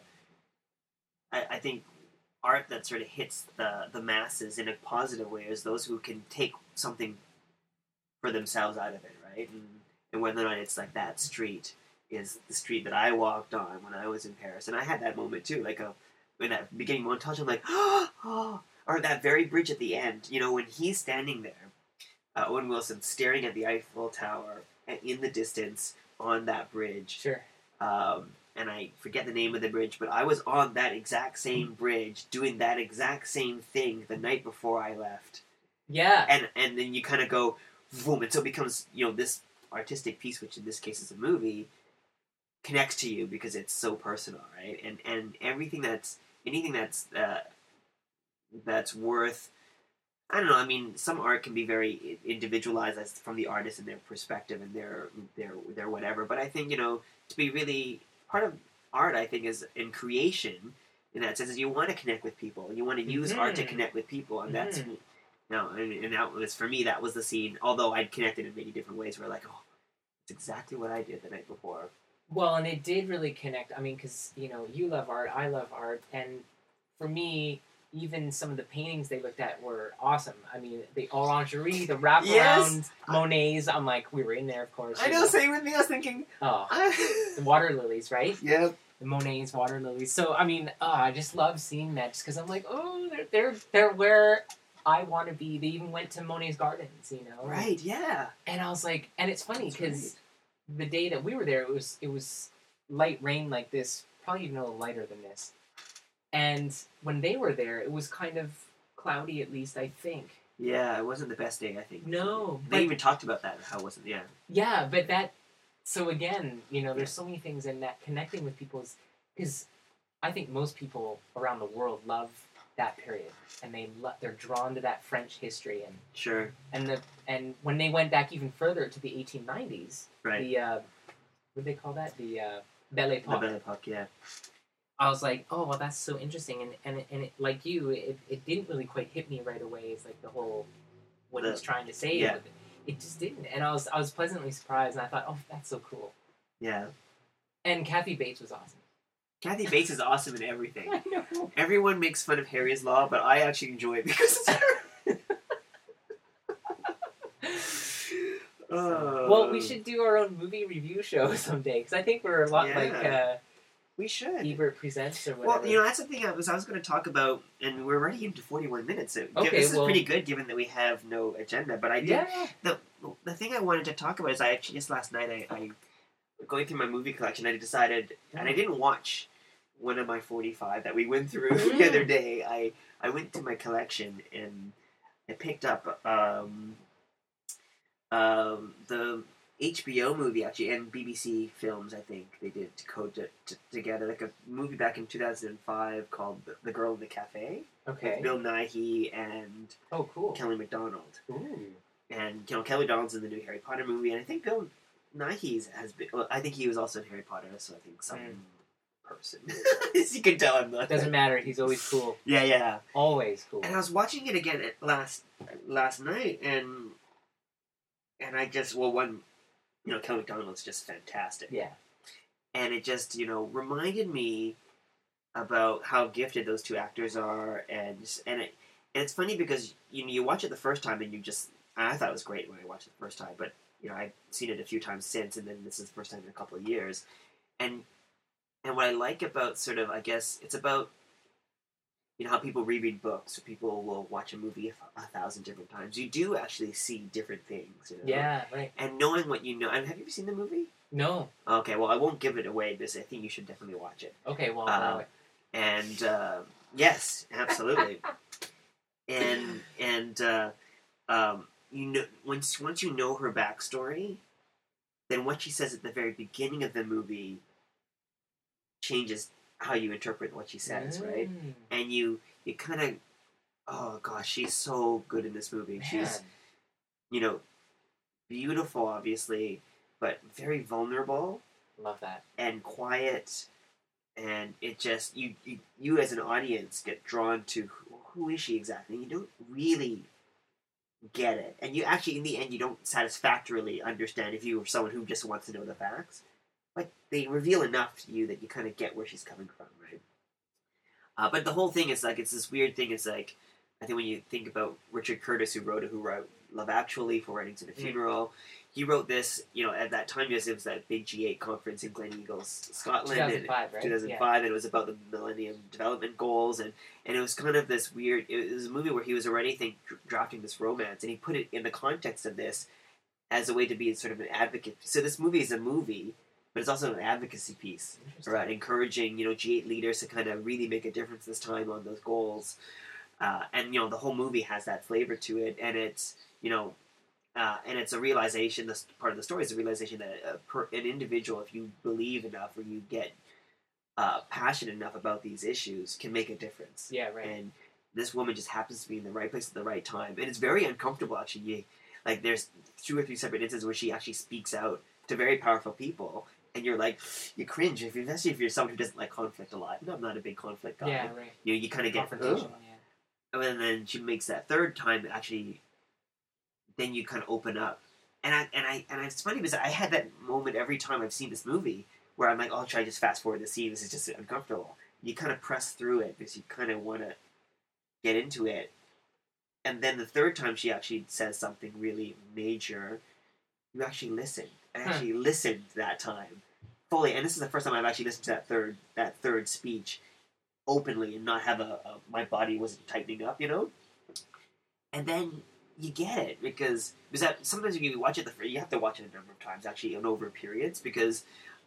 I think art that sort of hits the masses in a positive way is those who can take something for themselves out of it, right? And whether or not it's like that street is the street that I walked on when I was in Paris. And I had that moment too, like in that beginning montage, I'm like, oh, or that very bridge at the end, when he's standing there, Owen Wilson staring at the Eiffel Tower in the distance on that bridge. Sure. And I forget the name of the bridge, but I was on that exact same bridge doing that exact same thing the night before I left. Yeah. And then you kind of go, boom, and so it becomes, this artistic piece, which in this case is a movie, connects to you because it's so personal, right? And anything that's worth, I don't know, I mean, some art can be very individualized as from the artist and their perspective and their whatever, but I think, to be really part of art, I think, is in creation, in that sense, is you want to connect with people, you want to use art to connect with people, and that's, and that was, for me, that was the scene, although I'd connected in many different ways, where like, oh, It's exactly what I did the night before. Well, and it did really connect. I mean, because you love art, I love art, and for me, even some of the paintings they looked at were awesome. I mean, the orangerie, the wraparound Yes. Monets. I'm like, we were in there, of course. I know, same with me. I was thinking, Oh, the water lilies, right? yeah, The Monet's water lilies. So I mean, I just love seeing that, just because I'm like, oh, they're where I want to be. They even went to Monet's gardens, right, yeah. And I was like, and it's funny That's because the day that we were there, it was light rain like this, probably even a little lighter than this. And when they were there, it was kind of cloudy, at least I think. Yeah, it wasn't the best day, I think. No, They even talked about that, how it wasn't, yeah. Yeah, but that. So again, there's so many things in that connecting with people because I think most people around the world love that period, and they're drawn to that French history Sure. and when they went back even further to the 1890s, Right. the what do they call that? The Belle The Époque. Belle Epoque, yeah. I was like, oh well, that's so interesting, and it, like you, it didn't really quite hit me right away. It's like the whole what he's trying to say. Yeah. It just didn't, and I was pleasantly surprised, and I thought, oh, that's so cool. Yeah. And Kathy Bates was awesome. Kathy Bates is awesome in everything. I know. Everyone makes fun of Harry's Law, but I actually enjoy it because it's her. Well, we should do our own movie review show someday, because I think we're a lot like we should. Ebert Presents or whatever. Well, that's the thing I was going to talk about, and we're already into 41 minutes. So Okay, this is pretty good given that we have no agenda. But I did. Yeah. The thing I wanted to talk about is I actually just last night I going through my movie collection. I decided, and I didn't watch one of my 45 that we went through the other day. I went to my collection and I picked up the HBO movie actually and BBC films. I think they did to code it together, like a movie back in 2005 called The Girl in the Cafe. Okay. With Bill Nighy and Oh, cool. Kelly MacDonald. Ooh. And Kelly MacDonald's in the new Harry Potter movie, and I think Bill Nighy has been. Well, I think he was also in Harry Potter, so I think some person. As you can tell, I'm not. Doesn't matter. He's always cool. Yeah. Always cool. And I was watching it again last night, and I just Kelly MacDonald's just fantastic. Yeah. And it just reminded me about how gifted those two actors are, and it's funny because you watch it the first time and I thought it was great when I watched it the first time, but I've seen it a few times since, and then this is the first time in a couple of years, and what I like about sort of, I guess it's about how people reread books, or people will watch a movie 1,000 different times. You do actually see different things. Yeah, right. And knowing what you know, and have you ever seen the movie? No. Okay, well I won't give it away because I think you should definitely watch it. Okay, well I'll allow it. And yes, absolutely. and once you know her backstory, then what she says at the very beginning of the movie changes how you interpret what she says, right? And you kind of, oh gosh, she's so good in this movie. Man. She's beautiful, obviously, but very vulnerable. Love that. And quiet. And it just, you as an audience get drawn to who is she exactly? You don't really get it. And you actually, in the end, you don't satisfactorily understand if you were someone who just wants to know the facts. Like, they reveal enough to you that you kind of get where she's coming from, right? But the whole thing is, like, it's this weird thing. It's like, I think when you think about Richard Curtis, who wrote Love Actually, For Weddings and a Funeral, he wrote this, at that time, it was that big G8 conference in Gleneagles, Scotland. 2005, right? 2005, Yeah. and it was about the Millennium Development Goals, and it was kind of this weird, it was a movie where he was already drafting this romance, and he put it in the context of this as a way to be sort of an advocate. So this movie is a movie, but it's also an advocacy piece, right? Encouraging, G8 leaders to kind of really make a difference this time on those goals. And, the whole movie has that flavor to it, and it's, and it's a realization, this part of the story is a realization that an individual, if you believe enough or you get passionate enough about these issues, can make a difference. Yeah, right. And this woman just happens to be in the right place at the right time. And it's very uncomfortable, actually. Like, there's 2 or 3 separate instances where she actually speaks out to very powerful people, and you're like, you cringe, especially if you're someone who doesn't like conflict a lot. No, I'm not a big conflict guy. Yeah, right. You kind of get, confrontation. And then she makes that third time, actually, then you kind of open up. and it's funny because I had that moment every time I've seen this movie where I'm like, oh, should I just fast forward the scene? This is just uncomfortable. You kind of press through it because you kind of want to get into it. And then the third time she actually says something really major, you actually listen. I actually listened that time fully, and this is the first time I've actually listened to that third speech openly and not have my body wasn't tightening up, you know. And then you get it because that sometimes if you watch it you have to watch it a number of times actually and over periods because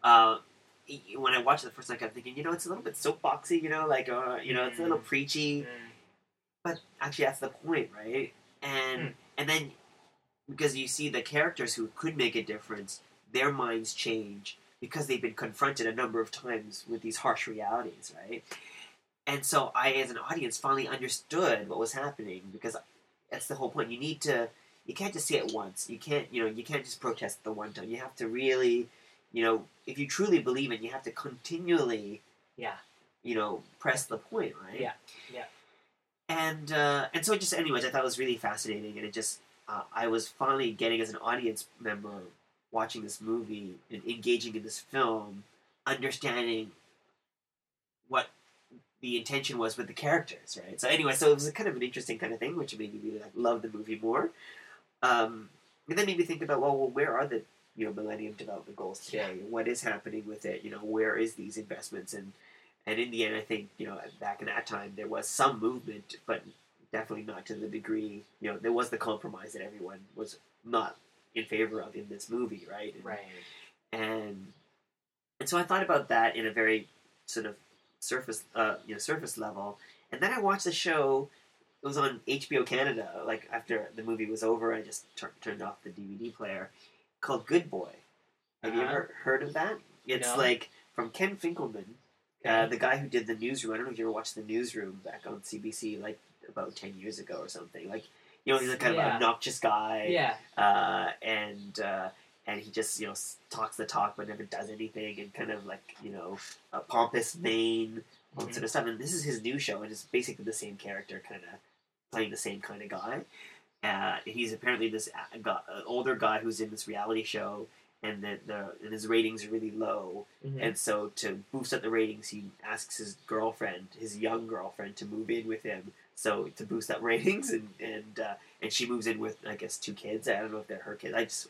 when I watched it the first time I kept thinking, you know, it's a little bit soapboxy, you know, like you know, it's a little preachy, but actually that's the point, right? And then because you see the characters who could make a difference, their minds change because they've been confronted a number of times with these harsh realities, right? And so I, as an audience, finally understood what was happening because that's the whole point. You can't just see it once. You can't just protest the one time. You have to really, you know, if you truly believe it, you have to continually, you know, press the point, right? Yeah. And so it just, anyways, I thought it was really fascinating, and it just, I was finally getting as an audience member watching this movie and engaging in this film, understanding what the intention was with the characters, right? So anyway, so it was a kind of an interesting kind of thing, which made me really love the movie more. And then made me think about, well, where are the Millennium Development Goals today? What is happening with it? You know, where is these investments? And in the end, I think back in that time there was some movement, but definitely not to the degree. You know, there was the compromise that everyone was not in favor of in this movie, right? And so I thought about that in a very sort of surface level, and then I watched the show. It was on HBO Canada. Like after the movie was over, I just turned off the DVD player. Called Good Boy. Have you ever heard of that? It's like from Ken Finkelman, the guy who did The Newsroom. I don't know if you ever watched The Newsroom back on CBC, like about 10 years ago or something. Like, you know, he's a kind of obnoxious guy. And he just, you know, talks the talk but never does anything, and kind of like, you know, a pompous, vain, all that sort of stuff. And this is his new show, and it's basically the same character, kind of playing the same kind of guy. He's apparently this older guy who's in this reality show, and and his ratings are really low. And so to boost up the ratings, he asks his young girlfriend, to move in with him. So to boost up ratings, and she moves in with, I guess, 2 kids. I don't know if they're her kids.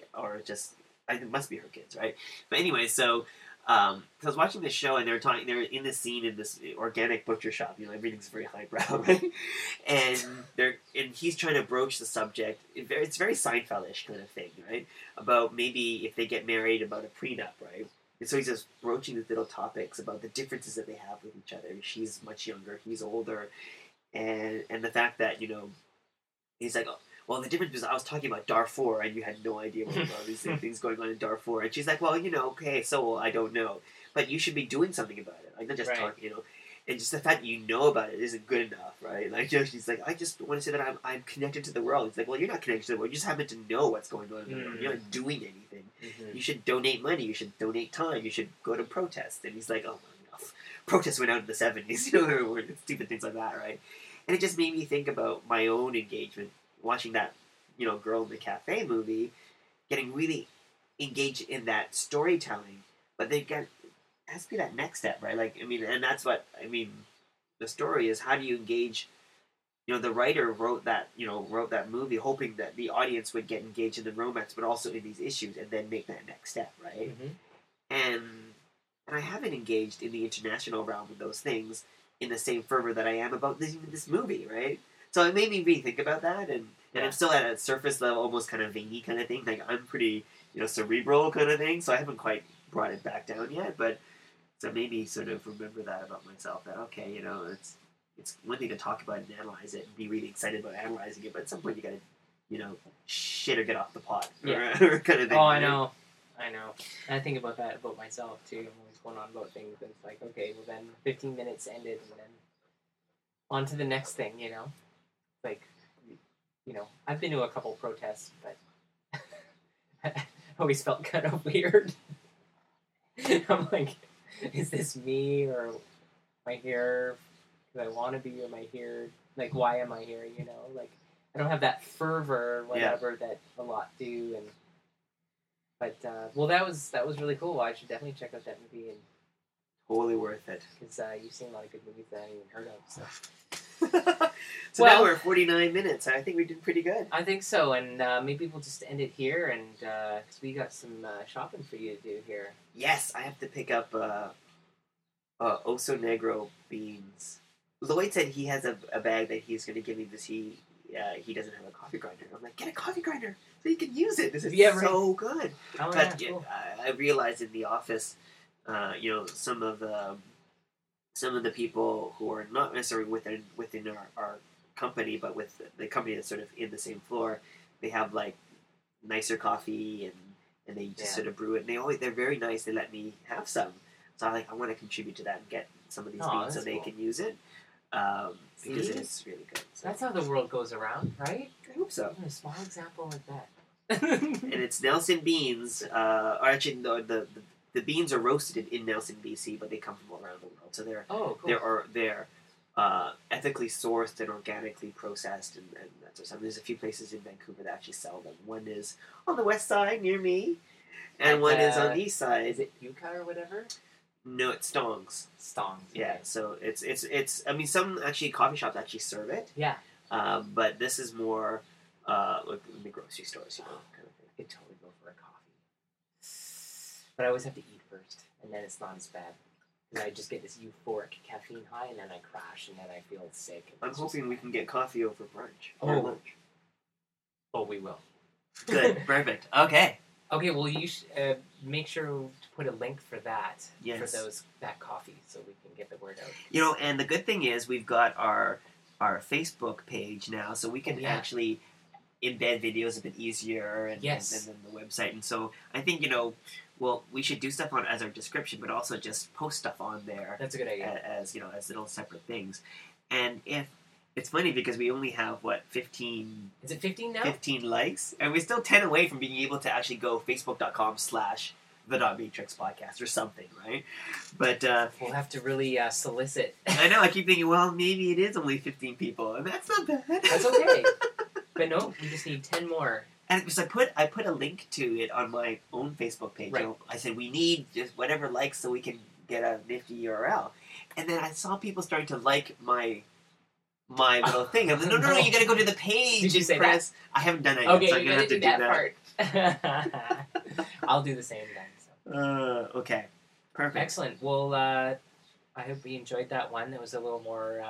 It must be her kids, right? But anyway, so I was watching this show, and they're in this scene in this organic butcher shop. You know, everything's very highbrow, right? And he's trying to broach the subject. It's very Seinfeld-ish kind of thing, right? About maybe if they get married, about a prenup, right? And so he's just broaching these little topics about the differences that they have with each other. She's much younger, he's older, and the fact that, you know, he's like, oh, well, the difference is I was talking about Darfur, and you had no idea what all these things going on in Darfur. And she's like, well, you know, okay, so I don't know. But you should be doing something about it. Like, not just talking, you know. And just the fact that you know about it isn't good enough, right? Like, you know, she's like, I just want to say that I'm connected to the world. It's like, well, you're not connected to the world. You just happen to know what's going on in the world. You're not doing anything. You should donate money. You should donate time. You should go to protests. And he's like, oh, enough. Protests went out in the 70s, you know, or stupid things like that, right? And it just made me think about my own engagement watching that, you know, Girl in the Cafe movie, getting really engaged in that storytelling, but it has to be that next step, right? Like, I mean, and that's what, I mean, the story is, how do you engage, you know, the writer wrote that movie hoping that the audience would get engaged in the romance, but also in these issues, and then make that next step, right? And I haven't engaged in the international realm of those things in the same fervor that I am about this movie, right? So it made me rethink about that, and I'm still at a surface level, almost kind of veiny kind of thing. Like, I'm pretty, you know, cerebral kind of thing, so I haven't quite brought it back down yet. But so maybe sort of remember that about myself. That okay, you know, it's one thing to talk about and analyze it and be really excited about analyzing it, but at some point you gotta, you know, shit or get off the pot, or kind of thing. Oh, I know. And I think about that about myself too. I'm always going on about things, and it's like, okay, well then 15 minutes ended, and then on to the next thing, you know. Like, you know, I've been to a couple protests, but I always felt kind of weird. I'm like, is this me, or am I here because I want to be, or am I here, like, why am I here, you know? Like, I don't have that fervor, whatever that a lot do. But that was really cool. I should definitely check out that movie, and Totally worth it. because you've seen a lot of good movies that I haven't even heard of. So So Well- now we're at 49 minutes. I think we did pretty good. I think so, and maybe we'll just end it here, and because we got some shopping for you to do here. Yes, I have to pick up Oso Negro beans. Lloyd said he has a bag that he's going to give me because he doesn't have a coffee grinder. I'm like, get a coffee grinder so you can use it. This is Yeah, right. so good. Oh, But yeah, cool. I realized in the office, some of the people who are not necessarily within our company, but with the company that's sort of in the same floor, they have like nicer coffee and they just sort of brew it. And they're very nice. They let me have some, so I want to contribute to that and get some of these beans so that's they cool. can use it because See? it is really good. So That's how the world goes around, right? I hope so. Even a small example like that. And it's Nelson beans. Or actually, no, the beans are roasted in Nelson, BC, but they come from all around the world. So they're Oh, cool. they're ethically sourced and organically processed, and that sort of stuff. There's a few places in Vancouver that actually sell them. One is on the west side near me, and At, one is on the east side. Is it Yucca or whatever? No, it's Stongs. Stongs. Yeah, okay. so it's. I mean, some actually coffee shops actually serve it. Yeah. But this is more like in the grocery stores, kind of thing. I could totally go for a coffee. But I always have to eat first, and then it's not as bad. And I just get this euphoric caffeine high, and then I crash, and then I feel sick. And I'm it's just- hoping we can get coffee over brunch. Oh. Or lunch. Oh, we will. Good, perfect. Okay. Okay, well, you make sure to put a link for that, Yes. for that coffee, so we can get the word out. And the good thing is we've got our Facebook page now, so we can Oh, yeah. actually embed videos a bit easier and Yes. then the website. And so I think, we should do stuff on as our description, but also just post stuff on there That's a good idea. as little separate things. And if it's funny because we only have 15 Is it 15 now? 15 likes, and we're still 10 away from being able to actually go facebook.com/the Matrix podcast or something, right? But We'll have to really solicit. I know, I keep thinking, well, maybe it is only 15 people, and that's not bad. That's okay. But no, we just need 10 more. And because I put a link to it on my own Facebook page. Right. I said, we need just whatever likes so we can get a nifty URL. And then I saw people starting to like my little thing. I'm like, no, you gotta go to the page. Did you and say press. I haven't done it Okay, yet, so I'm you gonna gotta have to do that part. I'll do the same then. So. Okay. Perfect. Excellent. Well, I hope you enjoyed that one. It was a little more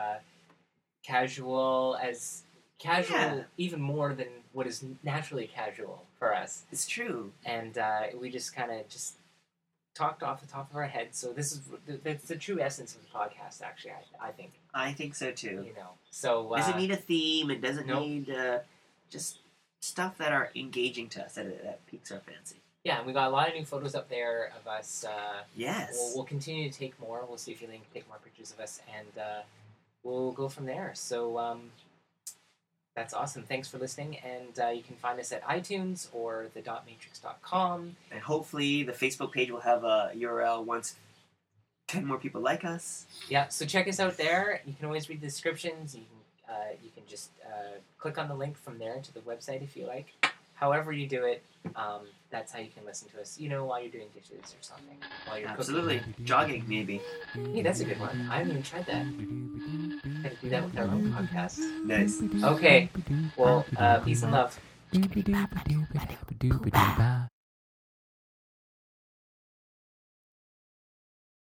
casual, Yeah. even more than what is naturally casual for us. It's true. And we just kind of just talked off the top of our heads. So this is that's the true essence of the podcast, actually. I think. I think so too. So Does it need a theme? It doesn't nope. need just stuff that are engaging to us that piques our fancy. Yeah, and we got a lot of new photos up there of us. Yes. We'll continue to take more. We'll see if you can take more pictures of us, and we'll go from there. So that's awesome. Thanks for listening, and you can find us at iTunes or the.matrix.com. And hopefully the Facebook page will have a URL once 10 more people like us. Yeah, so check us out there. You can always read the descriptions. You can just click on the link from there to the website if you like. However you do it, that's how you can listen to us. While you're doing dishes or something. While you're Absolutely. Jogging, maybe. cooking. Hey, that's a good one. I haven't even tried that. Gotta do that with our own podcast. Nice. Okay. Well, peace and love. Doop-a-doop-a-doop-a-doop-a-doop-a.